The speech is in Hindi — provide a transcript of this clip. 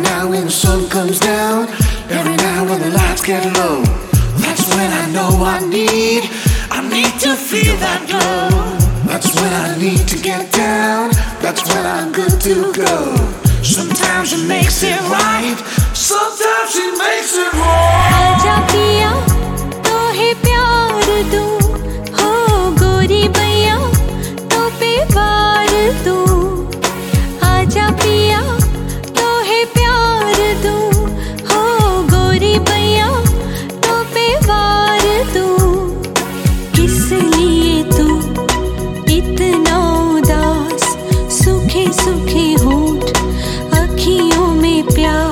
now when the sun comes down, every now when the lights get low, that's when I know I need to feel that glow. That's when I need to get down, that's when I'm good to go. Sometimes it makes it right, sometimes it makes it wrong. आजा पिया तो है प्यार दूं, हो गोरी बैया तो पे वार दूं। आजा पिया तो है प्यार दूं, हो गोरी बैया तो पे वार दूं। किस लिए तू इतना उदास, सूखे सूखे होंठ अखियों में प्यार